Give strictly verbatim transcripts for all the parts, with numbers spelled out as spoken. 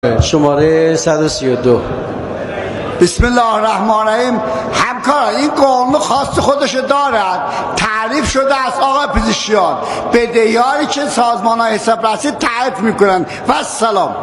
شماره صد و سی و دو. بسم الله الرحمن الرحیم. همکاران این قانون خاص خودش دارد، تعریف شده از آقای پزشکیان بدهیاری که سازمان‌های حسابرسی تعریف میکنند. و سلام.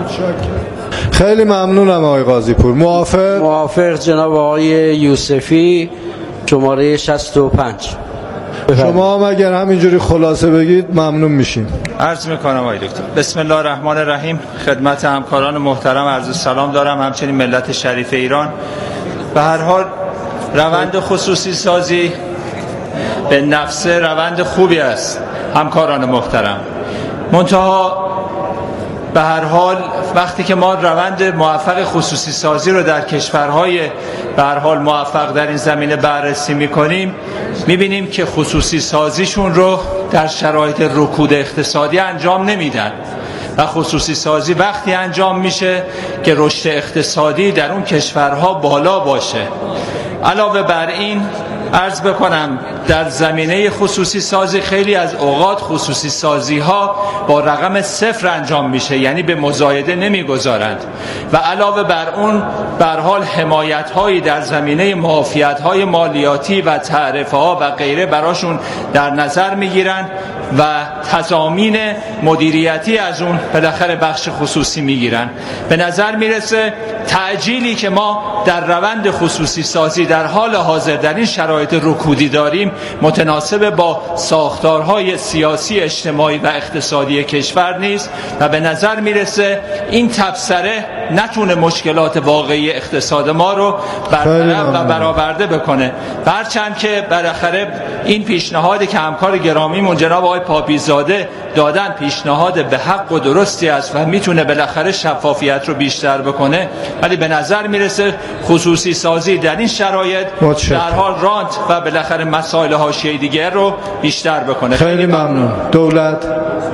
خیلی ممنونم آقای قاضی پور. موافق؟ موافق جناب آقای یوسفی، شماره شصت و پنج. شما هم اگر همینجوری خلاصه بگید ممنون میشیم. عرض میکنم آقای دکتر. بسم الله الرحمن الرحیم. خدمت همکاران محترم عرض سلام دارم، همچنین ملت شریف ایران. به هر حال روند خصوصی سازی به نفسه روند خوبی است همکاران محترم، منتها به هر حال وقتی که ما روند موفق خصوصی سازی رو در کشورهای به هر حال موفق در این زمینه بررسی می‌کنیم، می‌بینیم که خصوصی سازیشون رو در شرایط رکود اقتصادی انجام نمیدن و خصوصی سازی وقتی انجام میشه که رشد اقتصادی در اون کشورها بالا باشه. علاوه بر این عرض بکنم در زمینه خصوصی سازی خیلی از اوقات خصوصی سازی ها با رقم صفر انجام میشه، یعنی به مزایده نمیگذارند و علاوه بر اون به هر حال حمایت هایی در زمینه معافیت های مالیاتی و تعرفه ها و غیره براشون در نظر میگیرن و تضامین مدیریتی از اون بالاخره بخش خصوصی میگیرن. به نظر میرسه تعجیلی که ما در روند خصوصی سازی در حال حاضر در این شرایط رکودی داریم متناسب با ساختارهای سیاسی، اجتماعی و اقتصادی کشور نیست و به نظر میرسه این تبصره نتونه مشکلات واقعی اقتصاد ما رو برطرف و برآورده بکنه. هرچند که بالاخره این پیشنهادی که همکار گرامیمون جناب آقای پاپیزاده دادن پیشنهاد به حق و درستی است و میتونه بالاخره شفافیت رو بیشتر بکنه، ولی به نظر میرسه خصوصی سازی در این شرایط در حال رانت و بالاخره مسائل حاشیه‌ای دیگر رو بیشتر بکنه. خیلی, خیلی ممنون. ممنون. دولت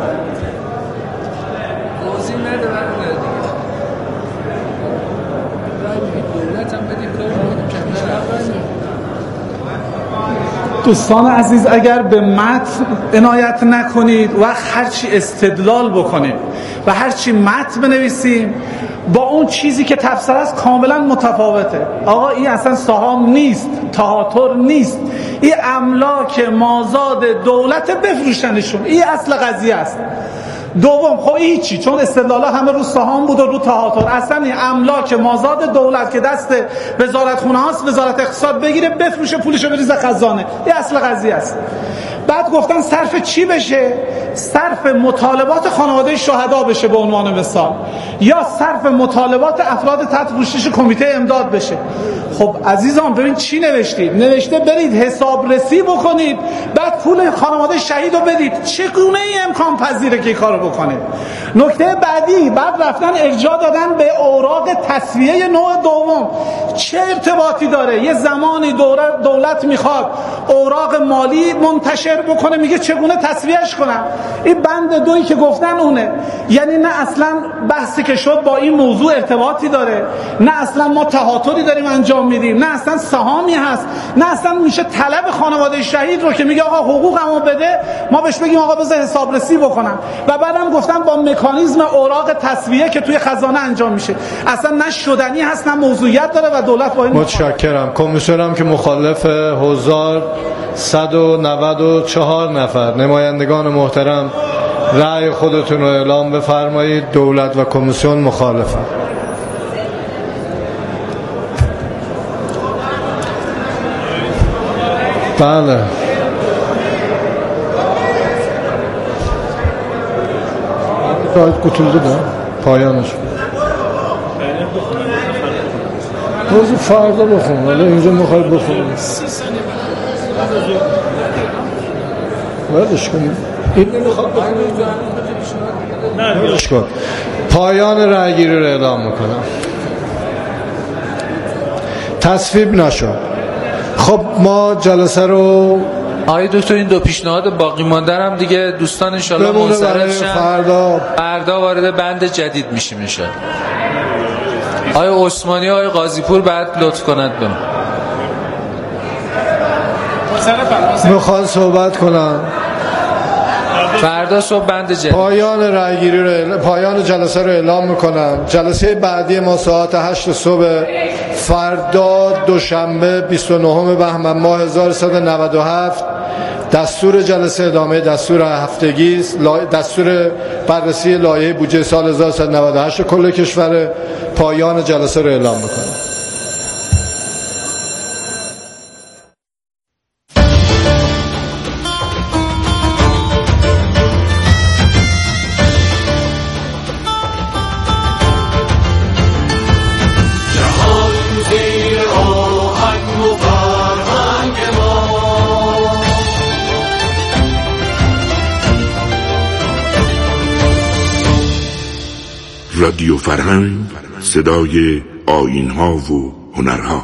دوستان عزیز، اگر به متن عنایت نکنید و هرچی استدلال بکنیم و هرچی متن بنویسیم با اون چیزی که تفسیر است کاملا متفاوته. آقا این اصلا سهام نیست، تهاتر نیست، این املاک مازاد دولت، بفروشنشون، این اصل قضیه است. دوم خب هیچی، چون استدلالا همه رو سهام بود و رو تهاتر. اصلا این املاک مازاد دولت که دست وزارتخونه هاست، وزارت اقتصاد بگیره بفروشه پولشو بریزه خزانه، این اصل قضیه است. بعد گفتن صرف چی بشه؟ صرف مطالبات خانواده شهدا بشه به عنوان مثال، یا صرف مطالبات افراد تحت پوشش کمیته امداد بشه. خب عزیزان ببین چی نوشتید؟ نوشته برید حسابرسی بکنید بعد پول خانواده شهید رو بدید. چگونه این امکان پذیره که کارو بکنه؟ نکته بعدی، بعد رفتن ارجاع دادن به اوراق تسویه نوع دوم. چه ارتباطی داره؟ یه زمانی دولت میخواد اوراق مالی منتشر بکنه، میگه چگونه تسویهش کنم. این بند دویی که گفتن اونه. یعنی نه اصلا بحثی که شد با این موضوع ارتباطی داره، نه اصلا ما تهاتری داریم انجام میدیم، نه اصلا سهامی هست، نه اصلا میشه طلب خانواده شهید رو که میگه آقا حقوقمو بده ما بهش بگیم آقا بذار حسابرسی بکنم. و بعدم گفتن با مکانیزم اوراق تسویه که توی خزانه انجام میشه. اصلا نه شدنی هست نه موضوعیت داره و دولت با این متشکرم. کمیسیونم که مخالف حضار صد و نود و چهار نفر. نمایندگان محترم رأی خودتون رو اعلام بفرمایید. دولت و کمیسیون مخالفن. بله باید کتولده ده پایانش روزی فردا بخون، ولی اینجا میخواید بخونیم بردش کنیم این نمیخواد بردش کن. پایان رأی گیری رو اعلام میکنم. تصویب نشد. خب ما جلسه رو آقای دکتر این دو پیشنهاد باقی مانده هم دیگه دوستان انشالله منصرف شن، فردا فردا وارد بند جدید میشیم انشالله. آقای عثمانی آقای قاضی پور بعد لطف کند بهم میخوان صحبت کنن. فردا صبح بند جدید. پایان رأیگیری رو پایان جلسه رو اعلام میکنم. جلسه بعدی ما ساعت هشت صبح فردا دوشنبه بیست و نهم بهمن ماه هزار و سیصد و نود و هفت. دستور جلسه ادامه دستور هفتگی است. دستور بررسی لایحه بودجه سال هزار و سیصد و نود و هشت کل کشور. پایان جلسه رو اعلام میکنم. رادیو فرهنگ، صدای آیین‌ها و هنرها.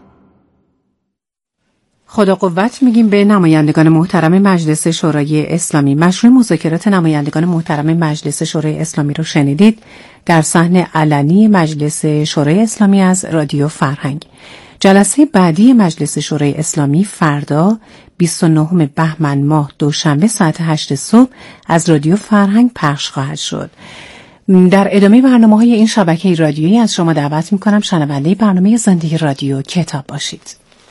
خدا قوت میگیم به نمایندگان محترم مجلس شورای اسلامی. مشروع مذاکرات نمایندگان محترم مجلس شورای اسلامی رو شنیدید در صحن علنی مجلس شورای اسلامی از رادیو فرهنگ. جلسه بعدی مجلس شورای اسلامی فردا بیست و نهم بهمن ماه دوشنبه ساعت هشت صبح از رادیو فرهنگ پخش خواهد شد. در ادامه برنامه‌های این شبکه رادیویی از شما دعوت می‌کنم شنونده برنامه زندگی رادیو کتاب باشید.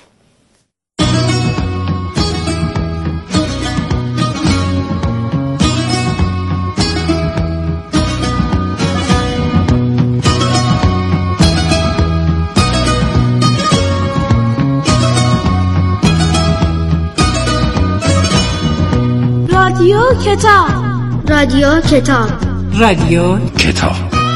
رادیو کتاب رادیو کتاب رادیو کتاب.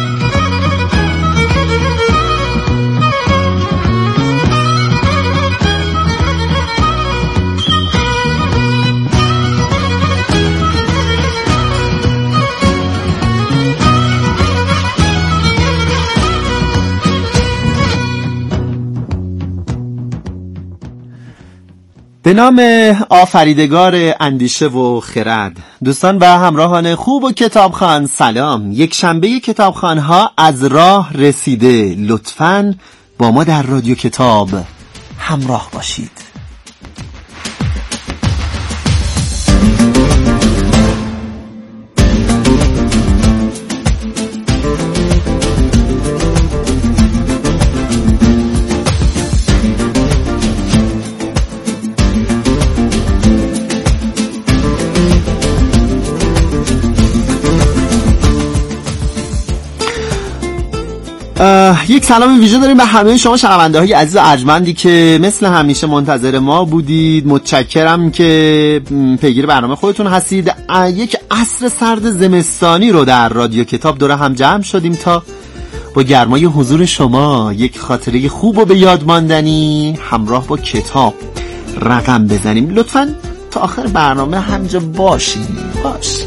به نام آفریدگار اندیشه و خرد. دوستان و همراهان خوب و کتابخوان سلام. یک شنبه کتابخوان ها از راه رسیده. لطفاً با ما در رادیو کتاب همراه باشید. یک سلام ویژه داریم به همه شما شنونده های عزیز و ارجمندی که مثل همیشه منتظر ما بودید. متشکرم که پیگیر برنامه خودتون هستید. یک عصر سرد زمستانی رو در رادیو کتاب دوره هم جمع شدیم تا با گرمای حضور شما یک خاطره خوب و به یاد ماندنی همراه با کتاب رقم بزنیم. لطفاً تا آخر برنامه همجا باشید. باش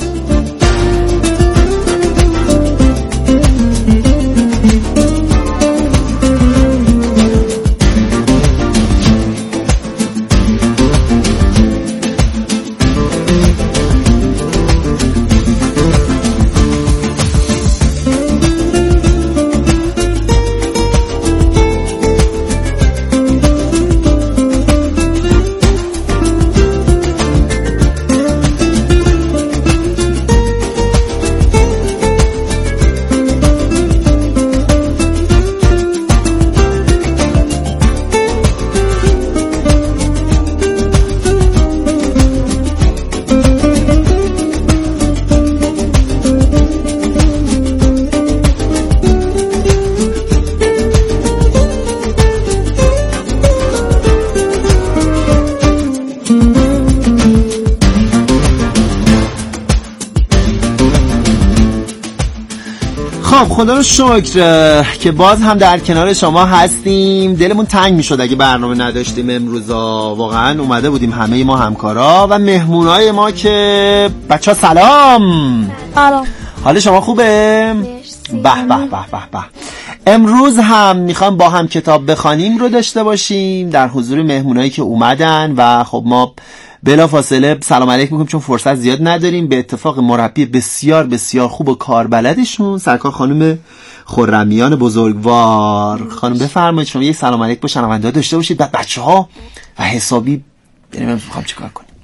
خدا رو شکر که باز هم در کنار شما هستیم. دلمون تنگ میشد اگه برنامه نداشتیم امروزا. واقعا اومده بودیم همه ما همکارا و مهمونای ما که بچه ها سلام. سلام. حال شما خوبه؟ به به به به به. امروز هم میخوام با هم کتاب بخوانیم رو داشته باشیم در حضور مهمونایی که اومدن و خب ما بلا فاصله سلام علیک میگم چون فرصت زیاد نداریم. به اتفاق مربی بسیار بسیار خوب و کاربلدشون سرکار خانم خرمیان بزرگوار. خانم بفرمایید شما یک سلام علیک با شنونده‌ها داشته باشید بعد بچه‌ها و حسابی بریم میخوام چیکار کنیم.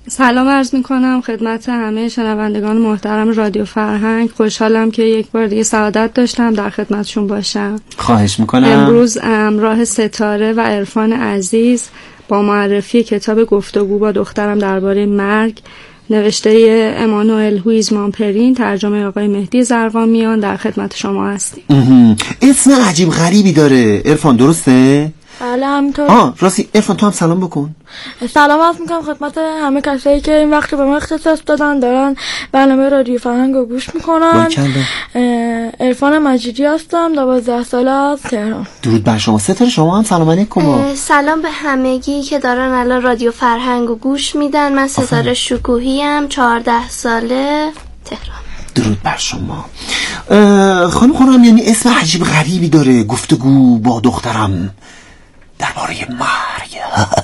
سلام عرض میکنم خدمت همه شنوندگان محترم رادیو فرهنگ. خوشحالم که یک بار دیگه سعادت داشتم در خدمتشون باشم. خواهش میکنم. امروز همراه ستاره و عرفان عزیز با معرفی کتاب گفتگو با دخترم درباره مرگ نوشته امانوئل هویزمان پرین، ترجمه آقای مهدی زرقامیان در خدمت شما هستیم. اسم عجیب غریبی داره عرفان، درسته؟ بله همینطور. آه راستی عرفان تو هم سلام بکن. سلام عرض میکنم خدمت همه کسایی که این وقت به ما اختصاص دادن دارن برنامه رادیو فرهنگ رو گوش میکنن. عرفان مجیدی هستم، دوازده ساله از تهران. درود بر شما. ستاره شما هم سلام علیکم. سلام به همگی که دارن الان رادیو فرهنگ رو گوش میدن. من ستاره شکوهی ام، چهارده ساله، تهران. درود بر شما. خانم خورم، یعنی اسم عجیب غریبی داره، گفتگو با دخترم درباره مرگ.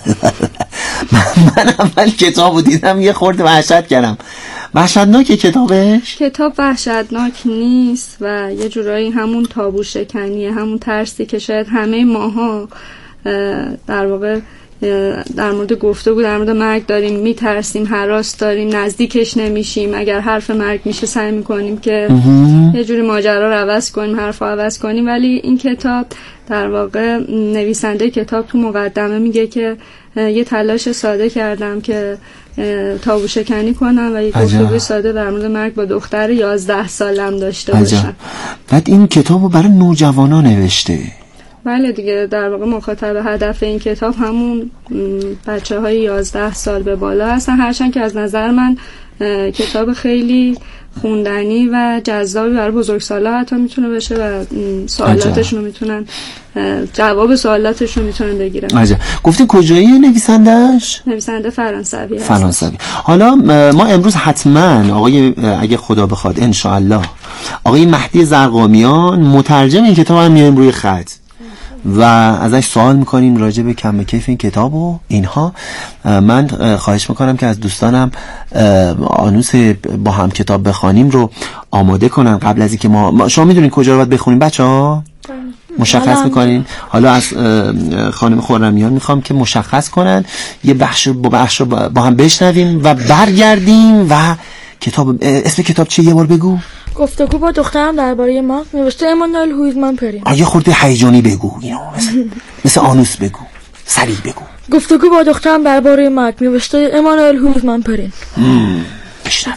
من, من اول کتابو دیدم یه خورده وحشت کردم. وحشتناکه کتابش؟ کتاب وحشتناک نیست و یه جورایی همون تابو شکنیه، همون ترسی که شاید همه ماها در واقع در مورد گفتگو در مورد مرگ داریم، میترسیم، هراس داریم، نزدیکش نمیشیم. اگر حرف مرگ میشه سعی میکنیم که یه جوری ماجرا رو عوض کنیم، حرف رو عوض کنیم. ولی این کتاب در واقع نویسنده کتاب تو مقدمه میگه که یه تلاش ساده کردم که تابو شکنی کنم و یه گفتگوی ساده در مورد مرگ با دختر یازده سالم داشته باشم. بعد این کتاب رو برای نوجوانان نوشته. بله دیگه، در واقع مخاطب هدف این کتاب همون بچه های یازده سال به بالا هستن، هرچند که از نظر من کتاب خیلی خوندنی و جذابی برای بزرگسالا حتی میتونه بشه و سوالاتشون رو میتونن جواب سوالاتشون رو میتونن بگیرن. عجب. گفتین کجایی نویسنده‌اش؟ نویسنده فرانسوی هست. فرانسوی. حالا ما امروز حتما آقای اگه خدا بخواد ان شاء الله آقای مهدی زرقامیان مترجم این کتاب هم میایم روی خط و ازش سوال میکنیم راجع به کم کیف این کتاب و اینها. من خواهش میکنم که از دوستانم آنوس با هم کتاب بخوانیم رو آماده کنن قبل از اینکه ما شما میدونین کجا رو باید بخونیم بچه‌ها؟ مشخص میکنین؟ حالا از خانم خرمیان میخوام که مشخص کنن، یه بخش با بخش رو با هم بشنویم و برگردیم. و کتاب اسم کتاب چیه یه بار بگو؟ گفتگو با دخترم درباره مرگ، نوشته امانوئل هویزمان پرین. آیا خورده هیجانی بگو، اینو مثل مثل آنوس بگو، سریع بگو. گفتگو با دخترم درباره مرگ، نوشته امانوئل هویزمان پرین. بشنویم.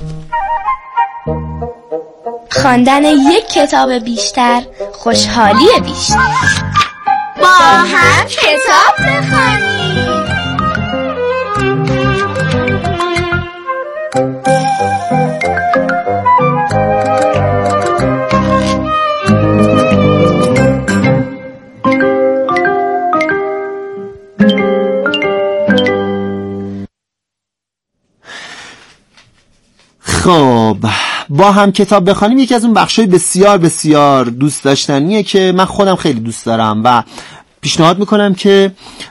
خواندن یک کتاب بیشتر، خوشحالی بیشتر. با هم کتاب بخونیم. خب با هم کتاب بخوانیم یکی از اون بخشای بسیار بسیار دوست داشتنیه که من خودم خیلی دوست دارم و پیشنهاد میکنم که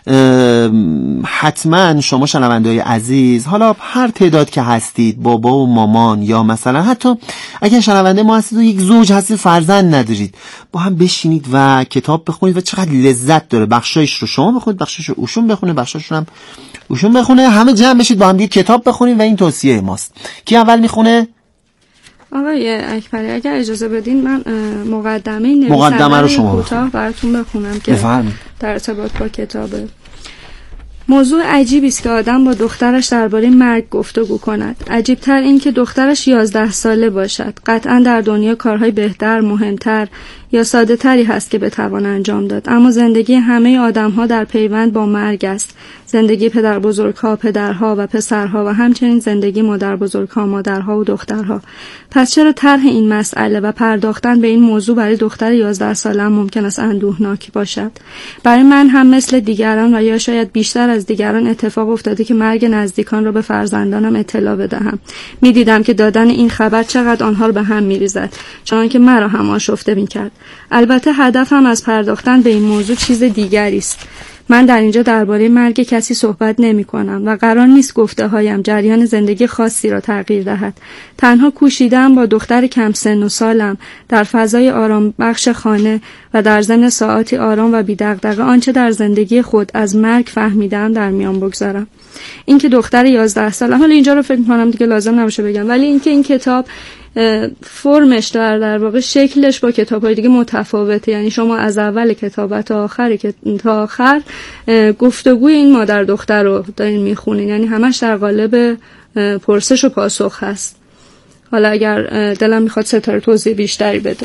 حتما شما شنونده‌های عزیز، حالا هر تعداد که هستید، بابا و مامان یا مثلا حتی اگر شنونده ما هستید و یک زوج هستید فرزند ندارید، با هم بشینید و کتاب بخونید و چقدر لذت داره. بخشایش رو شما بخونید، بخشایش رو اوشون بخونه، بخشایش رو هم اوشون بخونه، همه جمع بشید با هم دیگه کتاب بخونید و این توصیه ماست. کی اول میخونه؟ آقای اکبری اگر اجازه بدین من مقدمه مقدمه رو شما کوتاه براتون بخونم که بفرمایید. در ارتباط با کتابه. موضوع عجیبی است که آدم با دخترش درباره مرگ گفتگو کند. عجیب‌تر این که دخترش یازده ساله باشد. قطعا در دنیا کارهای بهتر، مهمتر یا ساده تری هست که بتوان انجام داد، اما زندگی همه آدم‌ها در پیوند با مرگ است. زندگی پدر بزرگ‌ها، پدرها و پسرها و همچنین زندگی مادر بزرگ‌ها، مادرها و دخترها. پس چرا طرح این مسئله و پرداختن به این موضوع برای دختر یازده ساله ممکن است اندوهناک باشد؟ برای من هم مثل دیگران و یا شاید بیشتر از دیگران اتفاق افتاده که مرگ نزدیکان را به فرزندانم اطلاع بدهم. می‌دیدم که دادن این خبر چقدر آنها را به هم می‌ریزد، چنانکه مرا هم آشفته می‌کرد. البته هدفم از پرداختن به این موضوع چیز دیگری است. من در اینجا درباره مرگ کسی صحبت نمی کنم و قرار نیست گفته هایم جریان زندگی خاصی را تغییر دهد. تنها کوشیدم با دختر کم سن و سالم در فضای آرام بخش خانه و در ضمن ساعاتی آرام و بی دغدغه آنچه در زندگی خود از مرگ فهمیدم در میان بگذارم. اینکه دختر یازده ساله، حالا اینجا رو فکر می‌کنم دیگه لازم نباشه بگم، ولی اینکه این کتاب فرمش در در واقع شکلش با کتاب‌های دیگه متفاوته، یعنی شما از اول کتاب تا آخر تا آخر گفتگوی این مادر دختر رو دارین میخونین، یعنی همش در قالب پرسش و پاسخ هست. حالا اگر دلم میخواد ستاره توضیح بیشتری بده.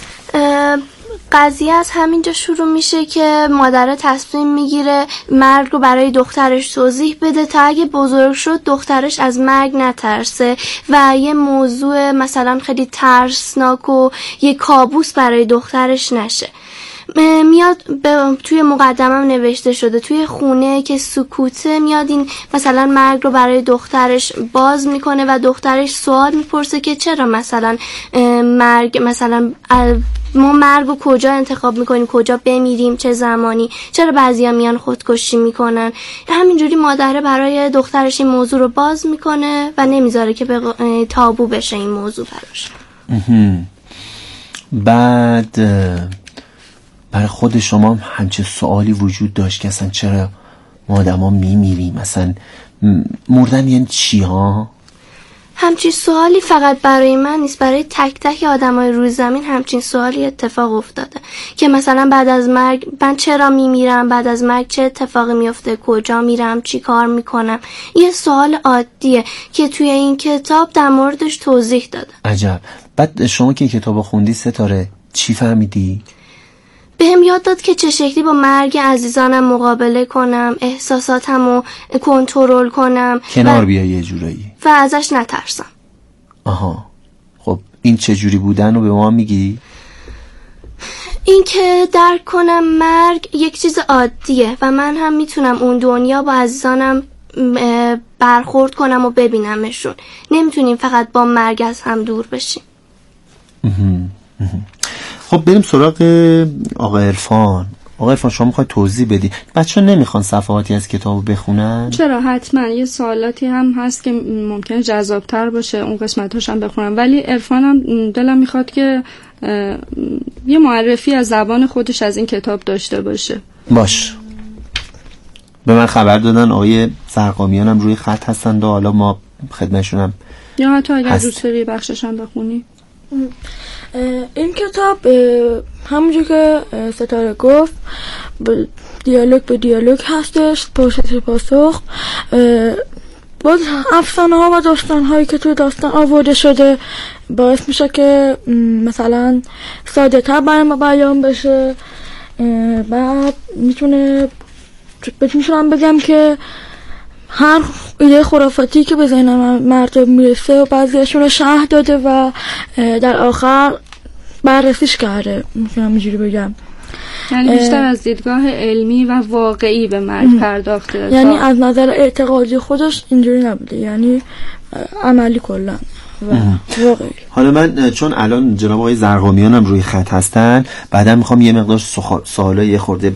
قضیه از همینجا شروع میشه که مادر تصمیم میگیره مرگ رو برای دخترش توضیح بده تا اگه بزرگ شد دخترش از مرگ نترسه و یه موضوع مثلا خیلی ترسناک و یه کابوس برای دخترش نشه. میاد توی مقدمم نوشته شده توی خونه که سکوته، میاد این مثلا مرگ رو برای دخترش باز میکنه و دخترش سوال میپرسه که چرا مثلا مرگ مثلا ما مرگ رو کجا انتخاب میکنیم، کجا بمیریم، چه زمانی، چرا بعضیا میان خودکشی میکنن. همینجوری مادره برای دخترش این موضوع رو باز میکنه و نمیذاره که به تابو بشه این موضوع براش. بعد برای خود شما همچه سوالی وجود داشت که اصلا چرا ما آدم ها میمیریم، اصلا مردن یعنی چی ها؟ همچین سوالی فقط برای من نیست، برای تک تک آدمای روی زمین همچین سوالی اتفاق افتاده که مثلا بعد از مرگ من چرا میمیرم، بعد از مرگ چه اتفاقی میفته، کجا میرم، چی کار میکنم. یه سوال عادیه که توی این کتاب در موردش توضیح داده. عجب. بعد شما که این کتاب خوندی ستاره چی فهمیدی؟ بهم یاد داد که چه شکلی با مرگ عزیزانم مقابله کنم، احساساتمو کنترل کنم، کنار بیای یه جورایی و ازش نترسم. آها. خب این چه جوری بودن رو به ما میگی؟ این که درک کنم مرگ یک چیز عادیه و من هم میتونم اون دنیا با عزیزانم برخورد کنم و ببینمشون. نمیتونیم فقط با مرگ از هم دور بشیم. خب بریم سراغ آقا عرفان. آقا عرفان شما میخوای توضیح بدی؟ بچه ها نمیخوان صفحاتی از کتابو بخونن؟ چرا، حتما یه سوالاتی هم هست که ممکنه جذابتر باشه اون قسمتاش هم بخونم، ولی عرفانم دلم میخواد که یه معرفی از زبان خودش از این کتاب داشته باشه. باش. به من خبر دادن آقای زرقامیان هم روی خط هستند و حالا ما خدمتشونم، یا حتی اگر دوست داری بخشش هم بخونی. این کتاب همونجور که ستاره گفت دیالوگ به دیالوگ هستش، پرسش پاسخ. باز افسانه ها و داستان هایی که توی داستان آورده شده باعث میشه که مثلا ساده تر برای ما بیان بشه. بعد میتونه میتونم بگم که هر ایده خرافاتی که به ذهن مردم میرسه و بعضیشون رو شرح داده و در آخر بررسیش کرده، میتونم اینجوری بگم. یعنی بیشتر از دیدگاه علمی و واقعی به مرگ پرداخته، یعنی از نظر اعتقادی خودش اینجوری نبوده، یعنی عملی کلا و واقعی. حالا من چون الان جناب آقای زرقامیان هم روی خط هستن، بعدا میخوام یه مقدار سوالای یه خورده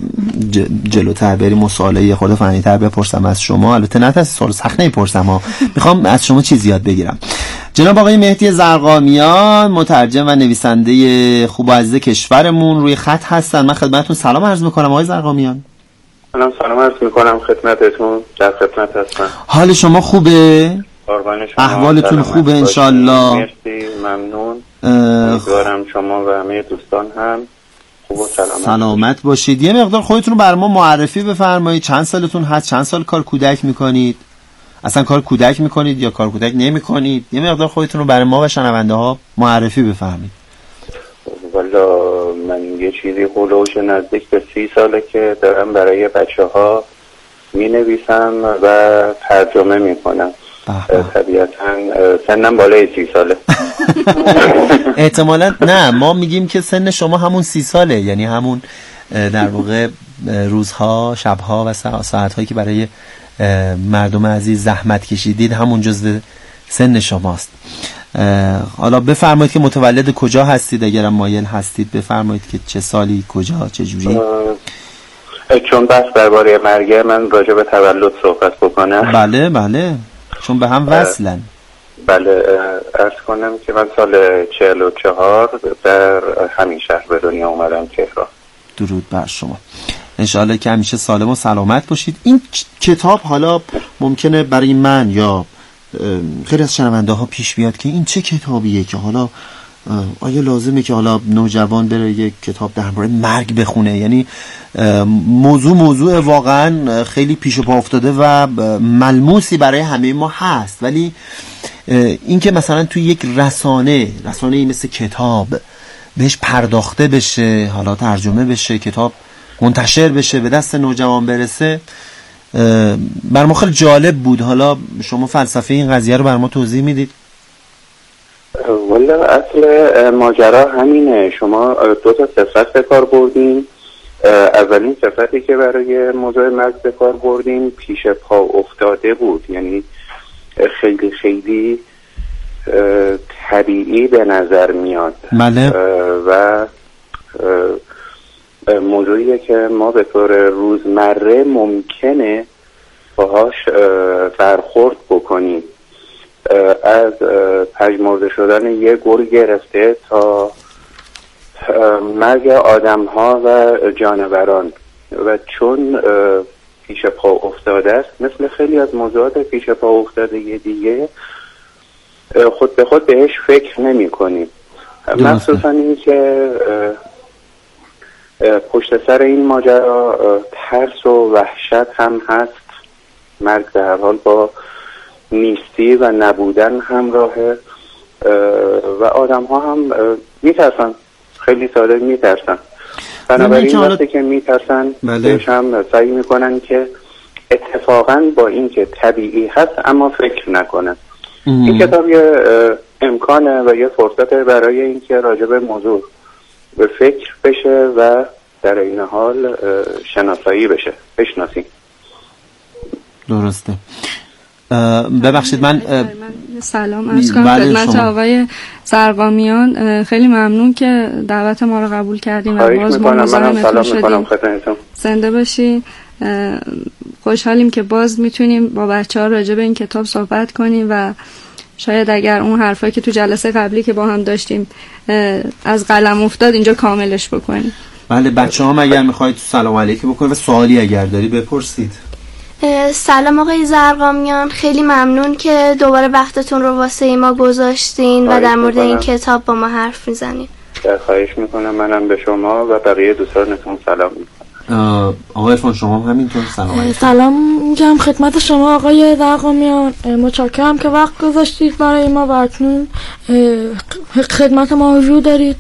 جلوتر بریم و سوالای یه خورده فنی‌تر بپرسم از شما. البته نه تا سوال سخت نمیپرسم ها، میخوام از شما چیزی یاد بگیرم. جناب آقای مهدی زرقامیان مترجم و نویسنده خوب و عزیز کشورمون روی خط هستن. من خدمتتون سلام عرض میکنم آقای زرقامیان. سلام سلام عرض میکنم خدمتتون، در خدمت هستم. حال شما خوبه؟ احوالتون خوبه انشالله؟ مرسی، ممنون. امیدوارم شما و همه دوستان هم خوب و سلامت سلامت باشید. یه مقدار خودتون رو بر ما معرفی بفرمایید. چند سالتون هست؟ چند سال کار کودک میکنید؟ اصلا کار کودک میکنید یا کار کودک نمیکنید؟ یه مقدار خودتون رو برای ما و شنونده ها معرفی بفرمایید. والا من یه چیزی هولوش نزدیک به سی ساله که دارم برای بچه ها می نویسم و ترجمه می کنم. طبیعتا سنم بالای سی ساله. احتمالا نه، ما میگیم که سن شما همون سی ساله، یعنی همون در واقع روزها، شبها و ساعتهایی که برای مردم عزیز زحمت کشیدید همون جزو سن شماست. حالا بفرمایید که متولد کجا هستید، اگرم مایل هستید بفرمایید که چه سالی، کجا، چه جوری. چون بحث درباره مرگه، من راجع به تولد صحبت بکنم. بله بله، چون به هم وصلن. بله، عرض کنم که من سال چهل و چهار در همین شهر به دنیا اومدم، تهران. درود بر شما، انشاءالله که همیشه سالم و سلامت باشید. این کتاب حالا ممکنه برای من یا خیلی از شنونده ها پیش بیاد که این چه کتابیه که حالا آیا لازمه که حالا نوجوان بره یک کتاب درباره مرگ بخونه؟ یعنی موضوع موضوع واقعا خیلی پیش پا افتاده و ملموسی برای همه ما هست، ولی این که مثلا توی یک رسانه رسانه‌ای مثل کتاب بهش پرداخته بشه، حالا ترجمه بشه، کتاب منتشر بشه، به دست نوجوان برسه، بر ما خیلی جالب بود. حالا شما فلسفه این قضیه رو بر ما توضیح میدید؟ والا اصل ماجرا همینه. شما دو تا صفت به کار بردین. اولین صفتی که برای موضوع مرگ به کار بردین پیش پا افتاده بود، یعنی خیلی خیلی طبیعی به نظر میاد. بله. و موضوعیه که ما به طور روزمره ممکنه باهاش برخورد بکنیم، از پژمرده شدن یه گل گرفته تا مرگ آدم ها و جانوران. و چون پیش پا افتاده است، مثل خیلی از موضوعات پیش پا افتاده یه دیگه خود به خود بهش فکر نمی کنیم. مخصوصا این که پشت سر این ماجرا ترس و وحشت هم هست. مرگ به هر حال با نیستی و نبودن همراهه و آدم ها هم میترسن، خیلی ساده میترسن. بنابراین وقتی که میترسن بهش هم سعی میکنن که اتفاقا با این که طبیعی هست اما فکر نکنن. این کتاب یه امکانه و یه فرصت برای اینکه راجع به موضوع به فکر بشه و در این حال شناسایی بشه، بشناسیم. درسته. ببخشید من سلام عرض کنم خدمت آقای زرقامیان. خیلی ممنون که دعوت ما رو قبول کردیم و باز ما مزاحمتون شدیم. زنده باشین. خوشحالیم که باز میتونیم با بچه‌ها راجع به این کتاب صحبت کنیم و شاید اگر اون حرفایی که تو جلسه قبلی که با هم داشتیم از قلم افتاد اینجا کاملش بکنیم. بله، بچه‌ها هم اگر میخواید سلام علیکم بکنید و سوالی اگر داری بپرسید. سلام آقای زرقامیان، خیلی ممنون که دوباره وقتتون رو واسه ما گذاشتین و در مورد این کتاب با ما حرف میزنین. خواهش میکنم. منم به شما و بقیه دوستانتون سلام میکنم. آقای عرفان شما هم همینطور سلام علیکم. سلام میگم خدمت شما آقای زرقامیان. متشکرم که وقت گذاشتید برای ما و اکنون خدمت ما حضور دارید.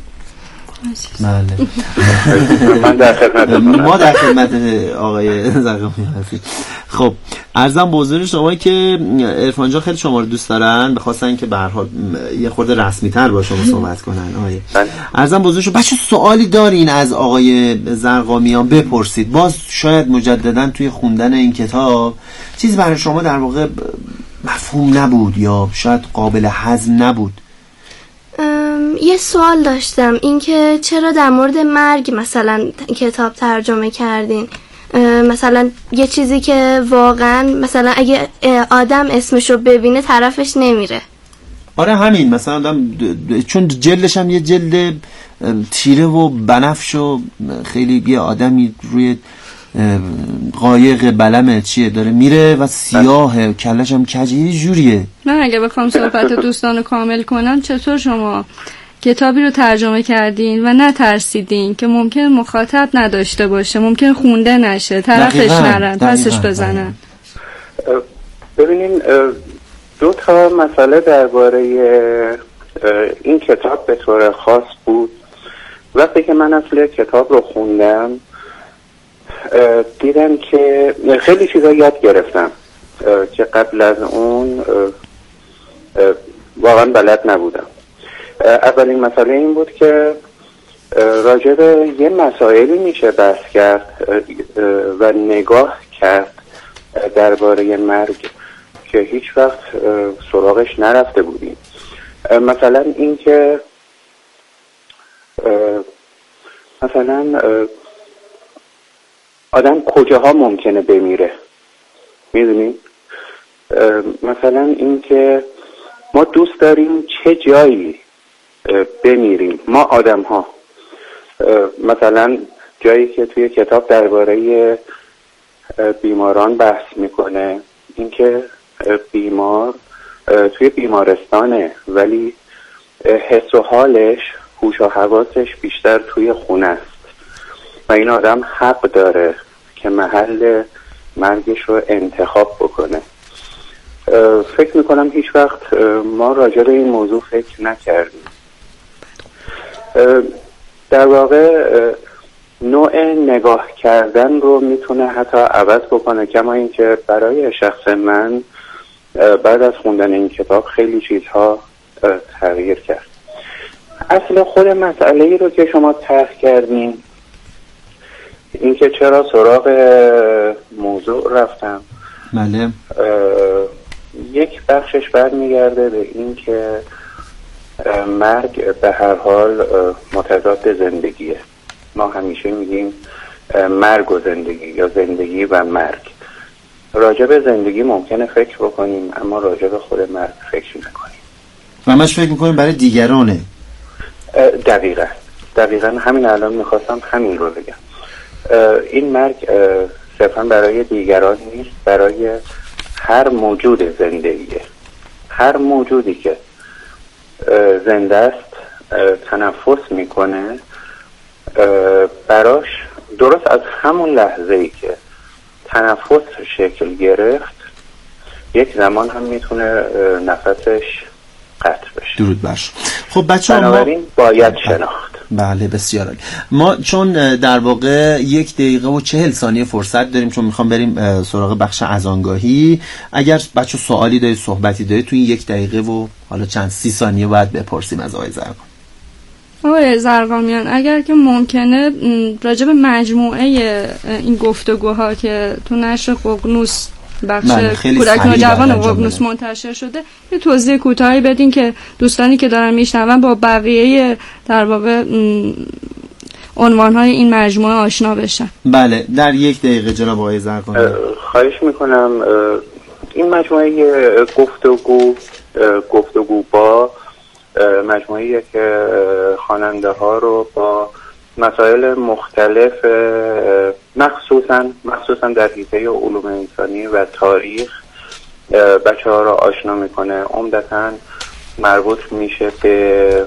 بله. من در خدمت ما در خدمت آقای زرقامیان هستیم. خب عرضم به حضور شما که عرفان جان خیلی شما رو دوست دارن، بخواستن که به هر حال یه خورده رسمی تر با شما صحبت کنن. آقای عرضم به حضور شما بچه سوالی دارین از آقای زرقامیان بپرسید. باز شاید مجددا توی خوندن این کتاب چیزی برای شما در واقع مفهوم نبود یا شاید قابل هضم نبود. یه سوال داشتم، اینکه چرا در مورد مرگ مثلا کتاب ترجمه کردین؟ مثلا یه چیزی که واقعا مثلا اگه آدم اسمشو ببینه طرفش نمیره. آره همین، مثلا آدم چون جلدش هم یه جلد تیره و بنفش و خیلی یه آدمی روی قایق بلمه چیه داره میره و سیاهه، کلش هم کجی، یه جوریه. نه اگه بخوام صحبت دوستان رو کامل کنم، چطور شما کتابی رو ترجمه کردین و نترسیدین که ممکن مخاطب نداشته باشه، ممکن خونده نشه، طرفش نرن، پسش بزنن؟ ببینین دو تا مسئله درباره این کتاب به طور خاص بود. وقتی که من اصل کتاب رو خوندم دیدم که خیلی چیزا یاد گرفتم که قبل از اون واقعا بلد نبودم. اولین مسئله این بود که راجع به یه مسائلی میشه بحث کرد و نگاه کرد درباره مرگ که هیچ وقت سراغش نرفته بودیم. مثلا این که مثلا آدم کجاها ممکنه بمیره. میدونی؟ مثلا این که ما دوست داریم چه جایی بمیریم ما آدم ها. مثلا جایی که توی کتاب درباره بیماران بحث میکنه، اینکه بیمار توی بیمارستانه ولی حس و حالش، هوش و حواسش بیشتر توی خونه است و این آدم حق داره که محل مرگش رو انتخاب بکنه. فکر میکنم هیچ وقت ما راجع به این موضوع فکر نکردیم. در واقع نوع نگاه کردن رو میتونه حتی عوض بکنه، کما اینکه برای شخص من بعد از خوندن این کتاب خیلی چیزها تغییر کرد. اصل خود مسئله ای رو که شما طرح کردین، این که چرا سراغ موضوع رفتم، بله، یک بخشش برمیگرده به این که مرگ به هر حال متضاد زندگیه. ما همیشه میگیم مرگ و زندگی یا زندگی و مرگ. راجع به زندگی ممکنه فکر بکنیم اما راجع به خود مرگ فکر نکنیم و همش فکر میکنیم برای دیگرانه. دقیقا دقیقا همین الان میخواستم همین رو بگم. این مرگ صرفا برای دیگران نیست، برای هر موجود زندگیه. هر موجودی که زنده است، تنفس میکنه، براش درست از همون لحظه ای که تنفس شکل گرفت یک زمان هم میتونه نفسش قطع بشه. درود بر شما. خب بچه‌ها، بنابراین ما... باید شناخت. بله بسیار عالی. ما چون در واقع یک دقیقه و چهل ثانیه فرصت داریم، چون میخوام بریم سراغ بخش اذانگاهی، اگر بچه سوالی دارید، صحبتی دارید، تو این یک دقیقه و حالا چند سی ثانیه باید بپرسیم از آقای زرقامی. آقای زرقامیان، اگر که ممکنه راجع به مجموعه این گفتگوها که تو نشر ققنوس بخش کودک نوجوان ققنوس منتشر شده یه توضیح کوتاهی بدین که دوستانی که دارن میشنون با بقیه در واقع عنوانهای این مجموعه آشنا بشن. بله در یک دقیقه جناب آقای زرقامی. خواهش میکنم. این مجموعه گفتگو گفتگو با مجموعه‌ای که خواننده ها رو با مسائل مختلف مخصوصا مخصوصا در حیطه علوم انسانی و تاریخ بچه ها رو آشنا میکنه. عمدتاً مربوط میشه به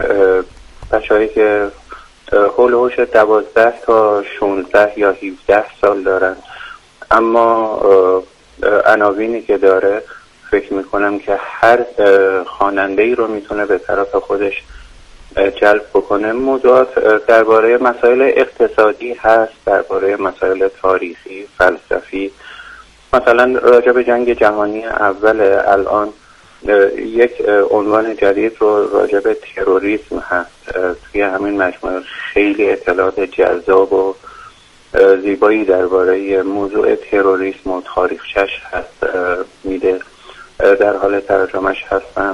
بچه هایی که حول و حوش دوازده تا شانزده یا هفده سال دارن، اما عناوینی که داره فکر میکنم که هر خواننده ای رو میتونه به طرف خودش جلب بکنه. موضوعات درباره مسائل اقتصادی هست، درباره مسائل تاریخی، فلسفی. مثلا راجع به جنگ جهانی اول الان یک عنوان جدید رو راجع به تروریسم هست توی همین مجموعه. خیلی اطلاعات جذاب و زیبایی درباره موضوع تروریسم و تاریخچش هست میده. در حال ترجمهش هستم.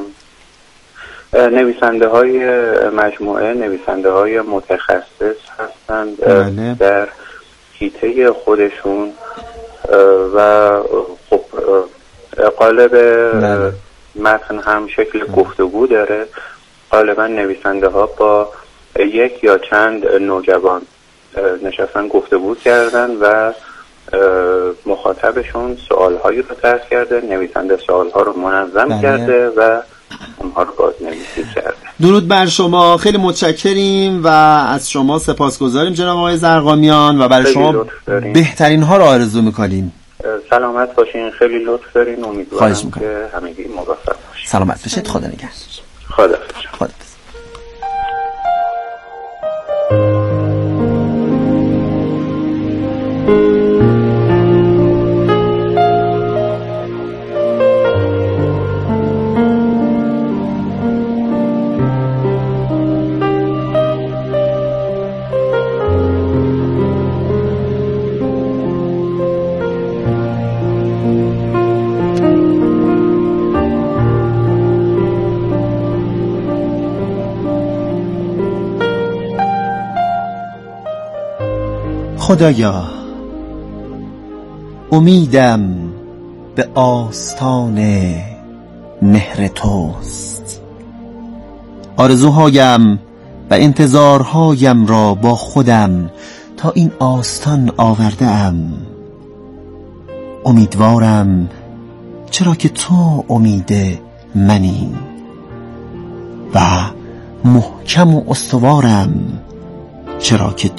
نویسنده های مجموعه نویسنده های متخصص هستند در حیطه خودشون و خب قالب متن هم شکل گفتگو داره. غالبا نویسنده ها با یک یا چند نوجوان نشستن گفتگو کردن و مخاطبشون سوالهایی رو طرح کرده، نویسنده سوالها رو منظم بله. کرده و اونها رو بازنویسی کرده. درود بر شما، خیلی متشکریم و از شما سپاسگزاریم جناب آقای زرقامیان و برای شما بهترین ها رو آرزو میکنیم. سلامت باشین، خیلی لطف دارین. امیدوارم که همگی موفق باشین. سلامت باشید. خدا نگهدار. خدا خدا. خدایا امیدم به آستان مهر توست. آرزوهایم و انتظارهایم را با خودم تا این آستان آورده ام. امیدوارم چرا که تو امید منی و محکم و استوارم چرا که